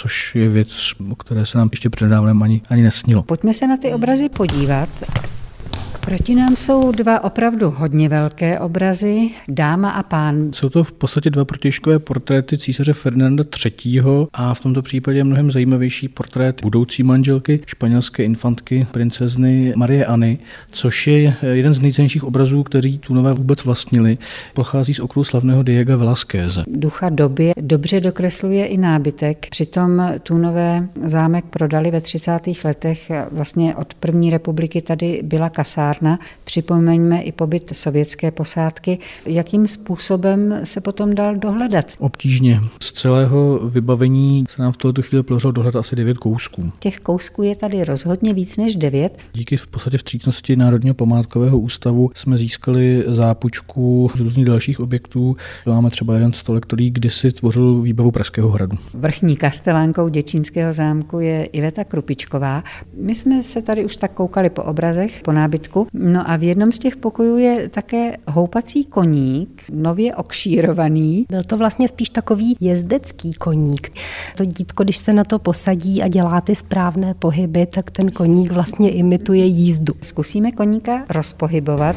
což je věc, o které se nám ještě přednedávnem ani nesnilo. Pojďme se na ty obrazy podívat. Proti nám jsou dva opravdu hodně velké obrazy, Dáma a pán. Jsou to v podstatě dva protějškové portréty císaře Ferdinanda III. A v tomto případě mnohem zajímavější portrét budoucí manželky španělské infantky princezny Marie Anny, což je jeden z nejcennějších obrazů, který Thunové vůbec vlastnili. Pochází z okruhu slavného Diega Velázqueze. Ducha doby dobře dokresluje i nábytek. Přitom Thunové zámek prodali ve 30. letech. Vlastně od první republiky tady byla kasárna. Připomeňme i pobyt sovětské posádky. Jakým způsobem se potom dal dohledat? Obtížně. Z celého vybavení se nám v této chvíli podařilo dohledat asi 9 kousků. Těch kousků je tady rozhodně víc než 9. Díky v podstatě vstřícnosti Národního památkového ústavu jsme získali zápůjčku z různých dalších objektů. Máme třeba jeden stolek, který kdysi tvořil výbavu Pražského hradu. Vrchní kastelánkou Děčínského zámku je Iveta Krupičková. My jsme se tady už tak koukali po obrazech, po nábytku. No a v jednom z těch pokojů je také houpací koník, nově okšírovaný. Byl to vlastně spíš takový jezdecký koník. To dítko, když se na to posadí a dělá ty správné pohyby, tak ten koník vlastně imituje jízdu. Zkusíme koníka rozpohybovat.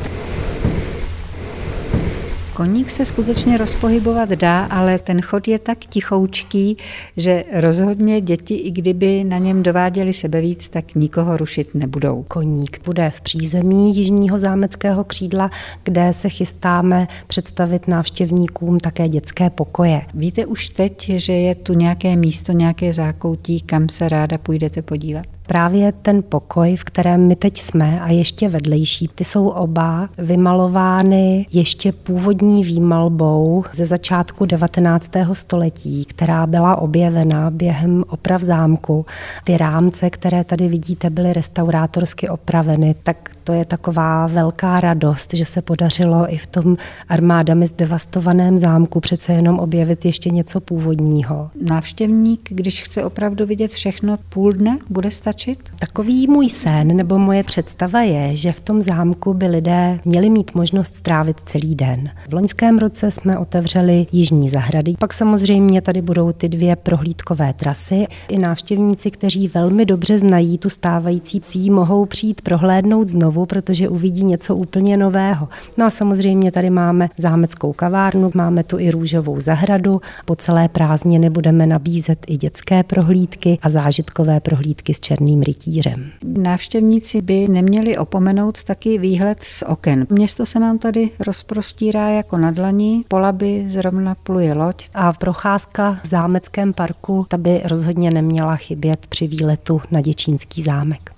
Koník se skutečně rozpohybovat dá, ale ten chod je tak tichoučký, že rozhodně děti, i kdyby na něm dováděli sebevíc, tak nikoho rušit nebudou. Koník bude v přízemí jižního zámeckého křídla, kde se chystáme představit návštěvníkům také dětské pokoje. Víte už teď, že je tu nějaké místo, nějaké zákoutí, kam se ráda půjdete podívat? Právě ten pokoj, v kterém my teď jsme a ještě vedlejší, ty jsou oba vymalovány ještě původní výmalbou ze začátku 19. století, která byla objevena během oprav zámku. Ty rámce, které tady vidíte, byly restaurátorsky opraveny, tak to je taková velká radost, že se podařilo i v tom armádami zdevastovaném zámku přece jenom objevit ještě něco původního. Návštěvník, když chce opravdu vidět všechno, půl dne bude stačit? Takový můj sen nebo moje představa je, že v tom zámku by lidé měli mít možnost strávit celý den. V loňském roce jsme otevřeli jižní zahrady, pak samozřejmě tady budou ty 2 prohlídkové trasy. I návštěvníci, kteří velmi dobře znají tu stávající, mohou přijít prohlédnout znovu, protože uvidí něco úplně nového. No a samozřejmě tady máme zámeckou kavárnu, máme tu i růžovou zahradu. Po celé prázdniny budeme nabízet i dětské prohlídky a zážitkové prohlídky s černým rytířem. Návštěvníci by neměli opomenout taky výhled z oken. Město se nám tady rozprostírá jako na dlani, po Labi zrovna pluje loď. A procházka v zámeckém parku, ta by rozhodně neměla chybět při výletu na Děčínský zámek.